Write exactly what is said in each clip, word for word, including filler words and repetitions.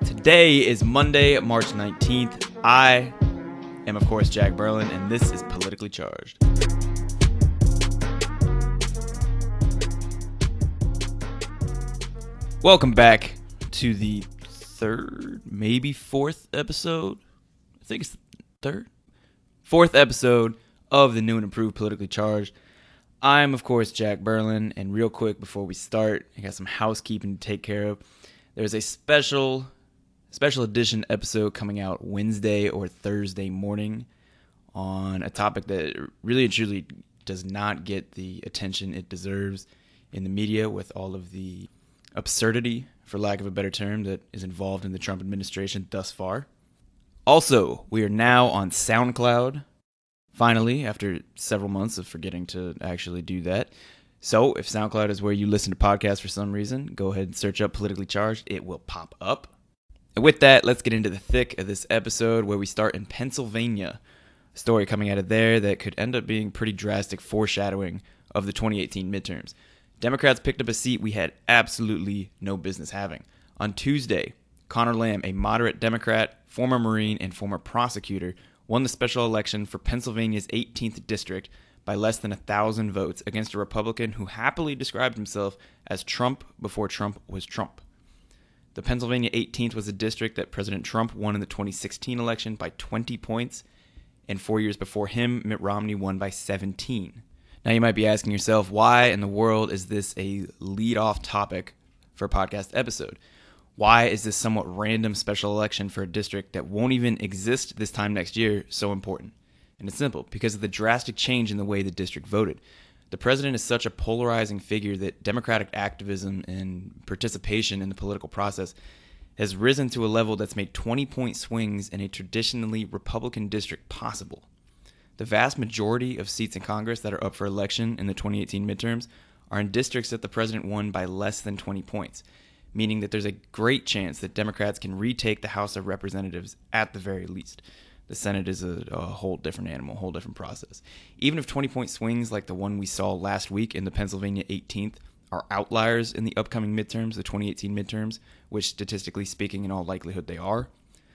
Today is Monday, March nineteenth. I am, of course, Jack Berlin, and this is Politically Charged. Welcome back to the third, maybe fourth episode. I think it's the third? Fourth episode of the new and improved Politically Charged. I'm, of course, Jack Berlin, and real quick before we start, I got some housekeeping to take care of. There's a special, special edition episode coming out Wednesday or Thursday morning on a topic that really and truly does not get the attention it deserves in the media with all of the absurdity, for lack of a better term, that is involved in the Trump administration thus far. Also, we are now on SoundCloud, finally, after several months of forgetting to actually do that. So, if SoundCloud is where you listen to podcasts for some reason, go ahead and search up Politically Charged. It will pop up. And with that, let's get into the thick of this episode where we start in Pennsylvania. A story coming out of there that could end up being pretty drastic foreshadowing of the twenty eighteen midterms. Democrats picked up a seat we had absolutely no business having. On Tuesday, Conor Lamb, a moderate Democrat, former Marine, and former prosecutor, won the special election for Pennsylvania's eighteenth district by less than a thousand votes against a Republican who happily described himself as Trump before Trump was Trump. The Pennsylvania eighteenth was a district that President Trump won in the twenty sixteen election by twenty points, and four years before him, Mitt Romney won by seventeen. Now you might be asking yourself, why in the world is this a lead-off topic for a podcast episode? Why is this somewhat random special election for a district that won't even exist this time next year so important? And it's simple, because of the drastic change in the way the district voted. The president is such a polarizing figure that Democratic activism and participation in the political process has risen to a level that's made twenty-point swings in a traditionally Republican district possible. The vast majority of seats in Congress that are up for election in the twenty eighteen midterms are in districts that the president won by less than twenty points, meaning that there's a great chance that Democrats can retake the House of Representatives at the very least. The Senate is a, a whole different animal, a whole different process. Even if twenty-point swings like the one we saw last week in the Pennsylvania eighteenth are outliers in the upcoming midterms, the twenty eighteen midterms, which statistically speaking in all likelihood they are,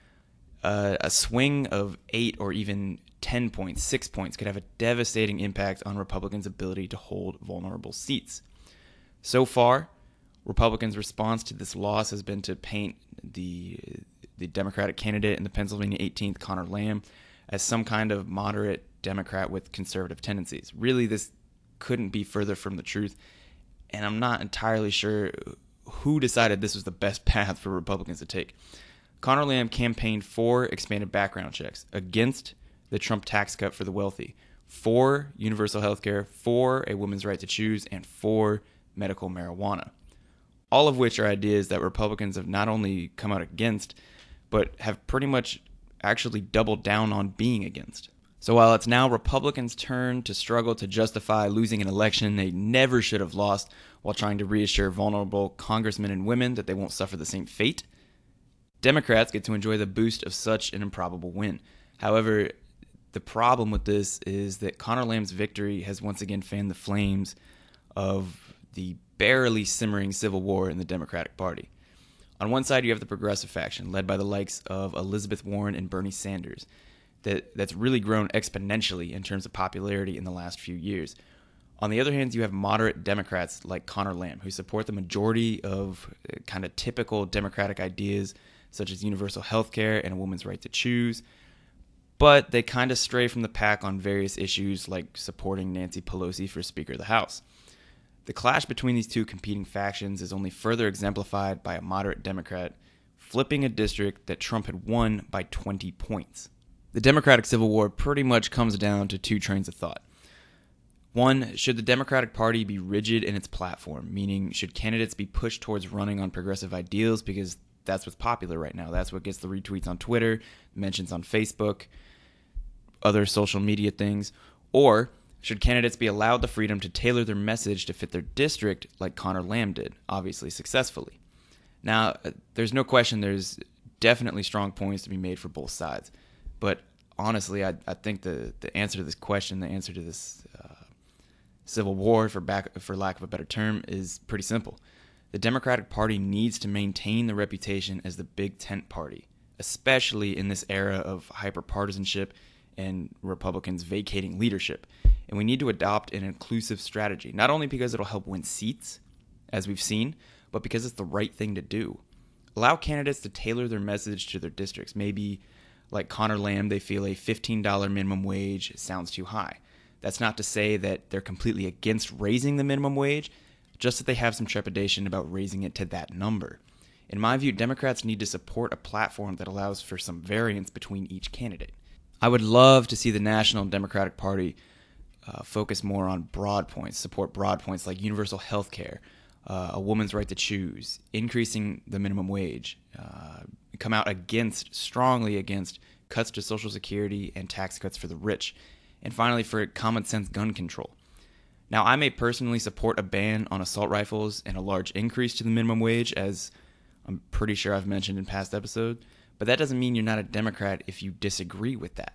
uh, a swing of eight or even ten points, six points could have a devastating impact on Republicans' ability to hold vulnerable seats. So far, Republicans' response to this loss has been to paint the the Democratic candidate in the Pennsylvania eighteenth, Conor Lamb, as some kind of moderate Democrat with conservative tendencies. Really, this couldn't be further from the truth, and I'm not entirely sure who decided this was the best path for Republicans to take. Conor Lamb campaigned for expanded background checks, against the Trump tax cut for the wealthy, for universal health care, for a woman's right to choose, and for medical marijuana. All of which are ideas that Republicans have not only come out against, but have pretty much actually doubled down on being against. So while it's now Republicans' turn to struggle to justify losing an election they never should have lost while trying to reassure vulnerable congressmen and women that they won't suffer the same fate, Democrats get to enjoy the boost of such an improbable win. However, the problem with this is that Conor Lamb's victory has once again fanned the flames of the barely simmering civil war in the Democratic Party. On one side, you have the progressive faction, led by the likes of Elizabeth Warren and Bernie Sanders, that, that's really grown exponentially in terms of popularity in the last few years. On the other hand, you have moderate Democrats like Conor Lamb, who support the majority of kind of typical Democratic ideas, such as universal health care and a woman's right to choose, but they kind of stray from the pack on various issues like supporting Nancy Pelosi for Speaker of the House. The clash between these two competing factions is only further exemplified by a moderate Democrat flipping a district that Trump had won by twenty points. The Democratic Civil War pretty much comes down to two trains of thought. One, should the Democratic Party be rigid in its platform, meaning should candidates be pushed towards running on progressive ideals because that's what's popular right now, that's what gets the retweets on Twitter, mentions on Facebook, other social media things, or should candidates be allowed the freedom to tailor their message to fit their district like Conor Lamb did, obviously successfully? Now, there's no question there's definitely strong points to be made for both sides. But honestly, I, I think the, the answer to this question, the answer to this uh, civil war, for back, for lack of a better term, is pretty simple. The Democratic Party needs to maintain the reputation as the big tent party, especially in this era of hyperpartisanship and Republicans vacating leadership. And we need to adopt an inclusive strategy, not only because it'll help win seats, as we've seen, but because it's the right thing to do. Allow candidates to tailor their message to their districts. Maybe, like Connor Lamb, they feel a fifteen dollars minimum wage sounds too high. That's not to say that they're completely against raising the minimum wage, just that they have some trepidation about raising it to that number. In my view, Democrats need to support a platform that allows for some variance between each candidate. I would love to see the National Democratic Party uh, focus more on broad points, support broad points like universal health care, uh, a woman's right to choose, increasing the minimum wage, uh, come out against, strongly against, cuts to Social Security and tax cuts for the rich, and finally for common sense gun control. Now, I may personally support a ban on assault rifles and a large increase to the minimum wage, as I'm pretty sure I've mentioned in past episodes, but that doesn't mean you're not a Democrat if you disagree with that,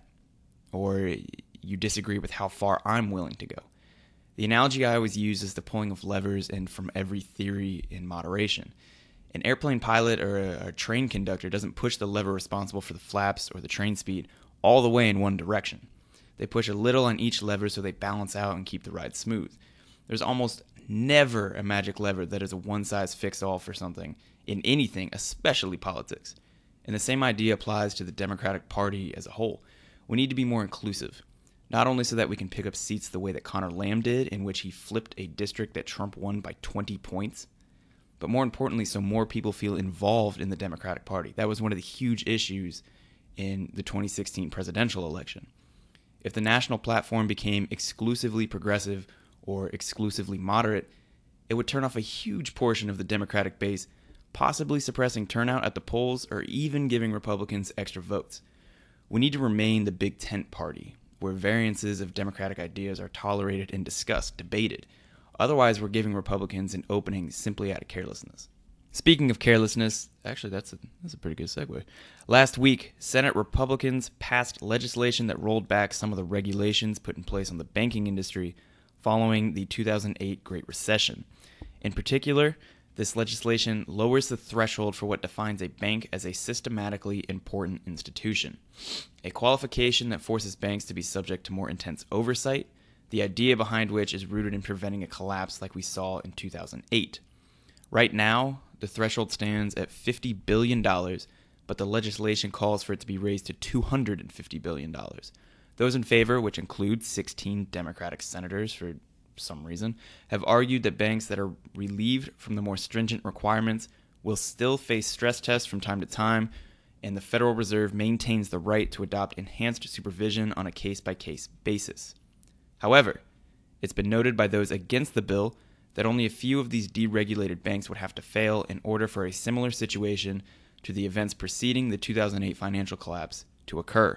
or you disagree with how far I'm willing to go. The analogy I always use is the pulling of levers and from every theory in moderation. An airplane pilot or a, a train conductor doesn't push the lever responsible for the flaps or the train speed all the way in one direction. They push a little on each lever so they balance out and keep the ride smooth. There's almost never a magic lever that is a one-size-fits-all for something, in anything, especially politics. And the same idea applies to the Democratic Party as a whole. We need to be more inclusive, not only so that we can pick up seats the way that Connor Lamb did, in which he flipped a district that Trump won by twenty points, but more importantly, so more people feel involved in the Democratic Party. That was one of the huge issues in the twenty sixteen presidential election. If the national platform became exclusively progressive or exclusively moderate, it would turn off a huge portion of the Democratic base, possibly suppressing turnout at the polls or even giving Republicans extra votes. We need to remain the big tent party, where variances of Democratic ideas are tolerated and discussed, debated. Otherwise, we're giving Republicans an opening simply out of carelessness. Speaking of carelessness, actually, that's a, that's a pretty good segue. Last week, Senate Republicans passed legislation that rolled back some of the regulations put in place on the banking industry following the two thousand eight Great Recession. In particular, this legislation lowers the threshold for what defines a bank as a systematically important institution, a qualification that forces banks to be subject to more intense oversight, the idea behind which is rooted in preventing a collapse like we saw in two thousand eight. Right now, the threshold stands at fifty billion dollars, but the legislation calls for it to be raised to two hundred fifty billion dollars. Those in favor, which include sixteen Democratic senators for some reason, have argued that banks that are relieved from the more stringent requirements will still face stress tests from time to time, and the Federal Reserve maintains the right to adopt enhanced supervision on a case-by-case basis. However, it's been noted by those against the bill that only a few of these deregulated banks would have to fail in order for a similar situation to the events preceding the two thousand eight financial collapse to occur.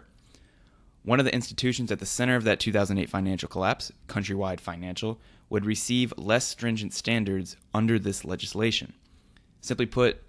One of the institutions at the center of that two thousand eight financial collapse, Countrywide Financial, would receive less stringent standards under this legislation. Simply put,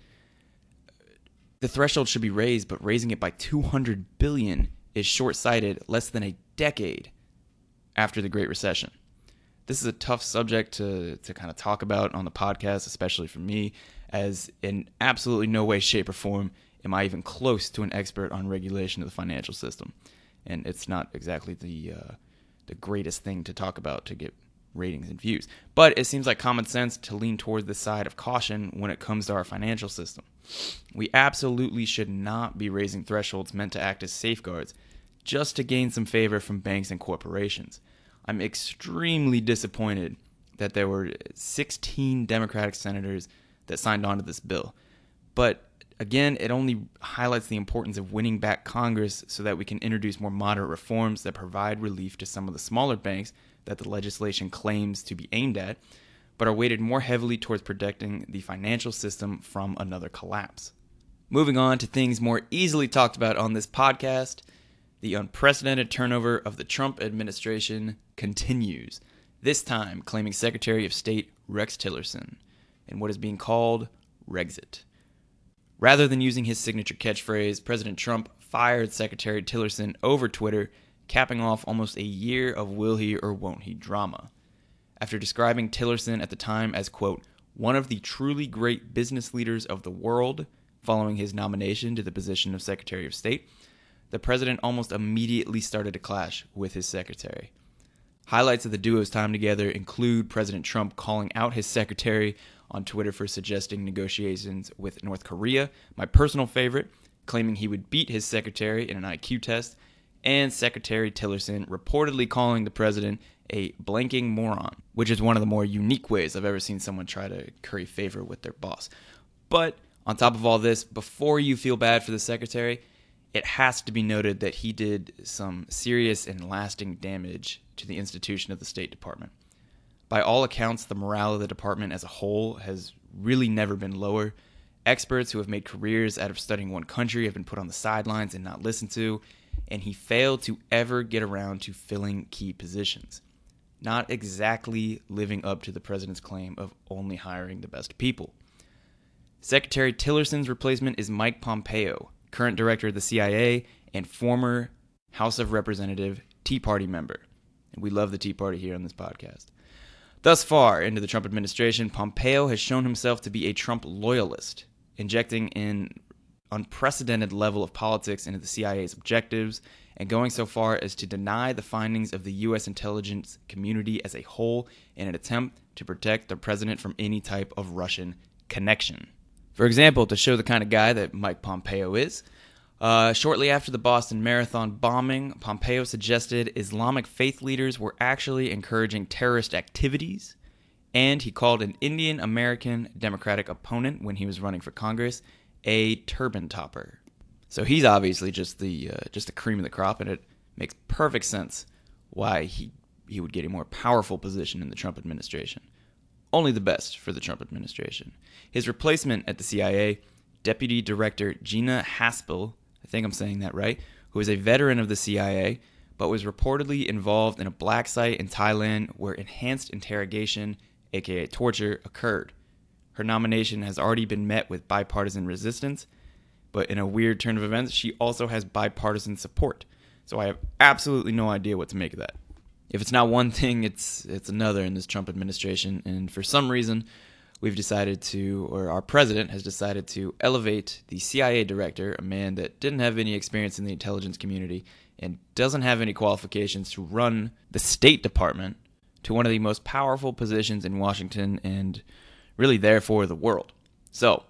the threshold should be raised, but raising it by two hundred billion dollars is short-sighted less than a decade after the Great Recession. This is a tough subject to, to kind of talk about on the podcast, especially for me, as in absolutely no way, shape, or form am I even close to an expert on regulation of the financial system. And it's not exactly the uh, the greatest thing to talk about to get ratings and views. But it seems like common sense to lean toward the side of caution when it comes to our financial system. We absolutely should not be raising thresholds meant to act as safeguards just to gain some favor from banks and corporations. I'm extremely disappointed that there were sixteen Democratic senators that signed on to this bill. But again, it only highlights the importance of winning back Congress so that we can introduce more moderate reforms that provide relief to some of the smaller banks that the legislation claims to be aimed at, but are weighted more heavily towards protecting the financial system from another collapse. Moving on to things more easily talked about on this podcast, the unprecedented turnover of the Trump administration continues, this time claiming Secretary of State Rex Tillerson in what is being called Rexit. Rather than using his signature catchphrase, President Trump fired Secretary Tillerson over Twitter, capping off almost a year of will he or won't he drama. After describing Tillerson at the time as, quote, one of the truly great business leaders of the world, following his nomination to the position of Secretary of State, the president almost immediately started a clash with his secretary. Highlights of the duo's time together include President Trump calling out his secretary on Twitter for suggesting negotiations with North Korea, my personal favorite, claiming he would beat his secretary in an I Q test, and Secretary Tillerson reportedly calling the president a blanking moron, which is one of the more unique ways I've ever seen someone try to curry favor with their boss. But on top of all this, before you feel bad for the secretary, it has to be noted that he did some serious and lasting damage to the institution of the State Department. By all accounts, the morale of the department as a whole has really never been lower. Experts who have made careers out of studying one country have been put on the sidelines and not listened to, and he failed to ever get around to filling key positions. Not exactly living up to the president's claim of only hiring the best people. Secretary Tillerson's replacement is Mike Pompeo, current director of the C I A and former House of Representative Tea Party member. And we love the Tea Party here on this podcast. Thus far into the Trump administration, Pompeo has shown himself to be a Trump loyalist, injecting an unprecedented level of politics into the C I A's objectives and going so far as to deny the findings of the U S intelligence community as a whole in an attempt to protect the president from any type of Russian connection. For example, to show the kind of guy that Mike Pompeo is, uh, shortly after the Boston Marathon bombing, Pompeo suggested Islamic faith leaders were actually encouraging terrorist activities, and he called an Indian American Democratic opponent when he was running for Congress a turban topper. So he's obviously just the uh, just the cream of the crop, and it makes perfect sense why he he would get a more powerful position in the Trump administration. Only the best for the Trump administration. His replacement at the C I A, Deputy Director Gina Haspel, I think I'm saying that right, who is a veteran of the C I A, but was reportedly involved in a black site in Thailand where enhanced interrogation, aka torture, occurred. Her nomination has already been met with bipartisan resistance, but in a weird turn of events, she also has bipartisan support. So I have absolutely no idea what to make of that. If it's not one thing, it's it's another in this Trump administration, and for some reason, we've decided to, or our president has decided to elevate the C I A director, a man that didn't have any experience in the intelligence community and doesn't have any qualifications to run the State Department, to one of the most powerful positions in Washington and really therefore the world. So,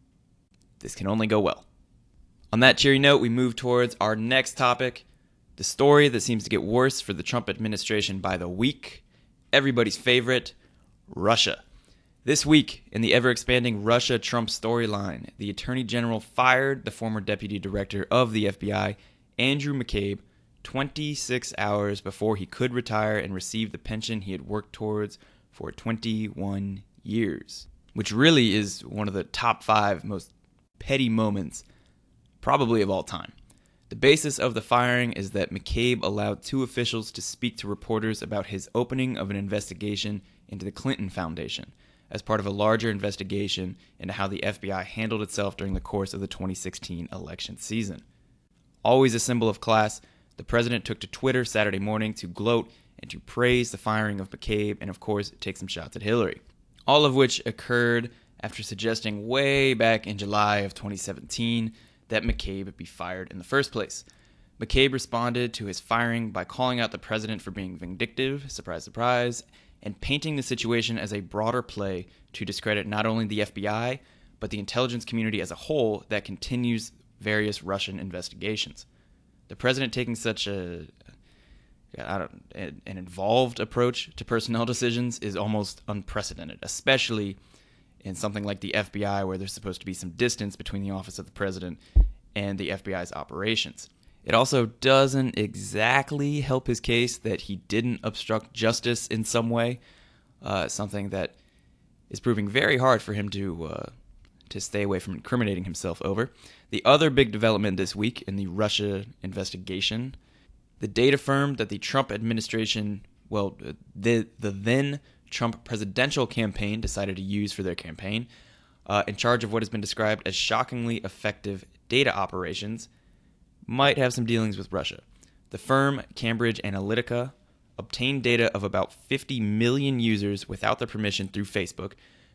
this can only go well. On that cheery note, we move towards our next topic, the story that seems to get worse for the Trump administration by the week, everybody's favorite, Russia. This week, in the ever-expanding Russia-Trump storyline, the Attorney General fired the former Deputy Director of the F B I, Andrew McCabe, twenty-six hours before he could retire and receive the pension he had worked towards for twenty-one years, which really is one of the top five most petty moments probably of all time. The basis of the firing is that McCabe allowed two officials to speak to reporters about his opening of an investigation into the Clinton Foundation as part of a larger investigation into how the F B I handled itself during the course of the twenty sixteen election season. Always a symbol of class, the president took to Twitter Saturday morning to gloat and to praise the firing of McCabe and, of course, take some shots at Hillary. All of which occurred after suggesting way back in July of twenty seventeen that McCabe be fired in the first place. McCabe responded to his firing by calling out the president for being vindictive, surprise, surprise, and painting the situation as a broader play to discredit not only the F B I, but the intelligence community as a whole that continues various Russian investigations. The president taking such a, I don't, an involved approach to personnel decisions is almost unprecedented, especially in something like the F B I, where there's supposed to be some distance between the office of the president and the F B I's operations. It also doesn't exactly help his case that he didn't obstruct justice in some way, uh, something that is proving very hard for him to uh, to stay away from incriminating himself over. The other big development this week in the Russia investigation, the data firm that the Trump administration, well, the the then Trump presidential campaign decided to use for their campaign, uh, in charge of what has been described as shockingly effective data operations, might have some dealings with Russia. The firm, Cambridge Analytica, obtained data of about fifty million users without their permission through Facebook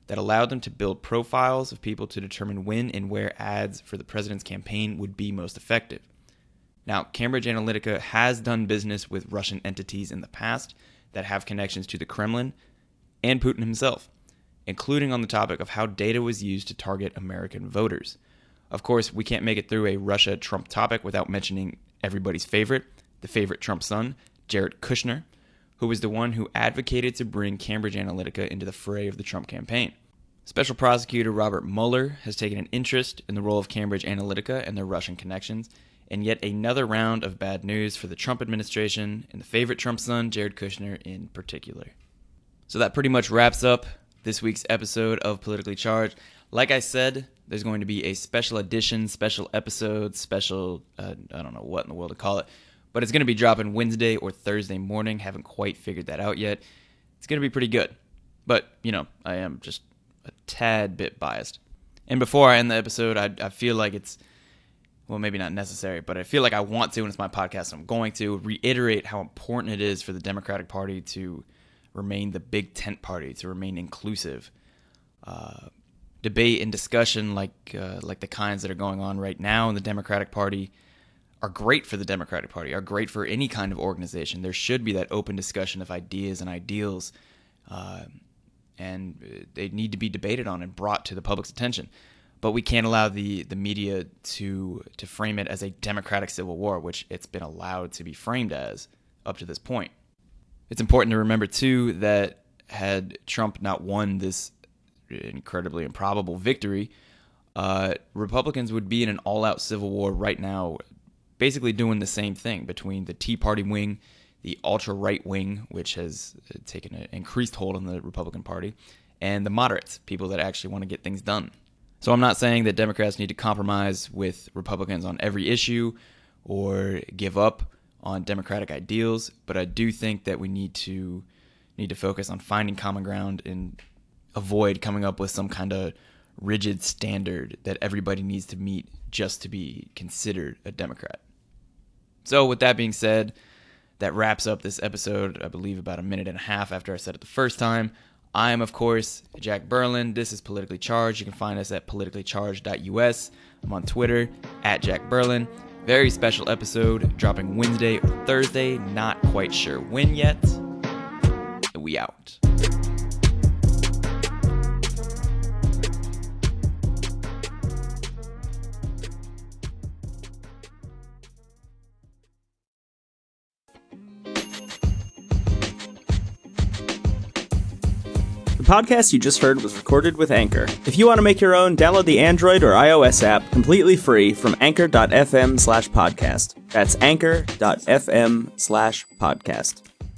that allowed them to build profiles of people to determine when and where ads for the president's campaign would be most effective. Now, Cambridge Analytica has done business with Russian entities in the past that have connections to the Kremlin and Putin himself, including on the topic of how data was used to target American voters. Of course, we can't make it through a Russia-Trump topic without mentioning everybody's favorite, the favorite Trump son, Jared Kushner, who was the one who advocated to bring Cambridge Analytica into the fray of the Trump campaign. Special Prosecutor Robert Mueller has taken an interest in the role of Cambridge Analytica and their Russian connections, and yet another round of bad news for the Trump administration and the favorite Trump son, Jared Kushner, in particular. So that pretty much wraps up this week's episode of Politically Charged. Like I said, there's going to be a special edition, special episode, special, uh, I don't know what in the world to call it, but it's going to be dropping Wednesday or Thursday morning. Haven't quite figured that out yet. It's going to be pretty good, but, you know, I am just a tad bit biased. And before I end the episode, I, I feel like it's, well, maybe not necessary, but I feel like I want to, and it's my podcast, so I'm going to reiterate how important it is for the Democratic Party to remain the big tent party, to remain inclusive. Uh, debate and discussion like uh, like the kinds that are going on right now in the Democratic Party are great for the Democratic Party, are great for any kind of organization. There should be that open discussion of ideas and ideals, uh, and they need to be debated on and brought to the public's attention. But we can't allow the, the media to to frame it as a democratic civil war, which it's been allowed to be framed as up to this point. It's important to remember, too, that had Trump not won this incredibly improbable victory, uh, Republicans would be in an all-out civil war right now, basically doing the same thing between the Tea Party wing, the ultra-right wing, which has taken an increased hold on the Republican Party, and the moderates, people that actually want to get things done. So I'm not saying that Democrats need to compromise with Republicans on every issue or give up on democratic ideals, but I do think that we need to need to focus on finding common ground and avoid coming up with some kind of rigid standard that everybody needs to meet just to be considered a Democrat. So with that being said, that wraps up this episode, I believe about a minute and a half after I said it the first time. I am, of course, Jack Berlin. This is Politically Charged. You can find us at politically charged dot U S. I'm on Twitter, at Jack Berlin. Very special episode, dropping Wednesday or Thursday. Not quite sure when yet. We out. The podcast you just heard was recorded with Anchor. If you want to make your own, download the Android or iOS app completely free from anchor dot f m slash podcast. That's anchor dot f m slash podcast.